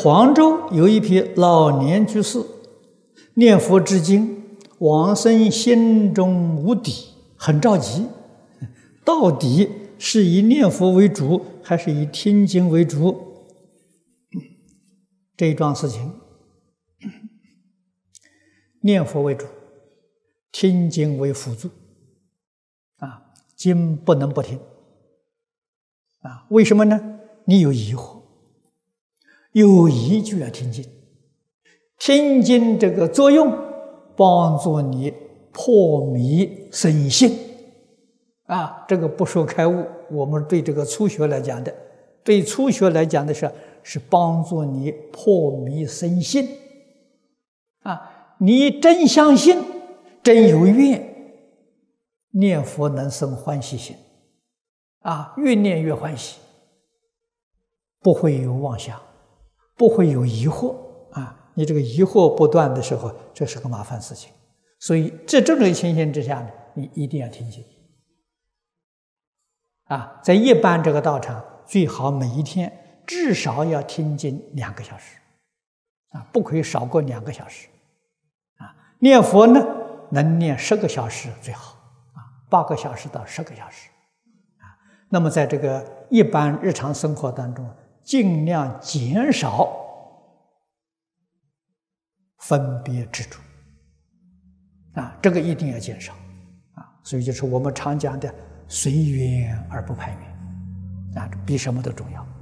黄州有一批老年居士，念佛至今，往生心中无底，很着急，到底是以念佛为主，还是以听经为主？这一桩事情，念佛为主，听经为辅助。经不能不听。为什么呢？你有疑惑，有疑就要听经。听经这个作用，帮助你破迷生信。这个不说开悟，我们对这个初学来讲的，对初学来讲的是帮助你破迷生信。你真相信，真有愿，念佛能生欢喜心。越念越欢喜，不会有妄想，不会有疑惑。你这个疑惑不断的时候，这是个麻烦事情。所以这种情形之下呢，你一定要听经。在一般这个道场，最好每一天至少要听经2个小时，不可以少过2个小时。念佛呢，能念10个小时最好，8个小时到10个小时。那么在这个一般日常生活当中，尽量减少分别执着。这个一定要减少。所以就是我们常讲的随缘而不攀缘，比什么都重要。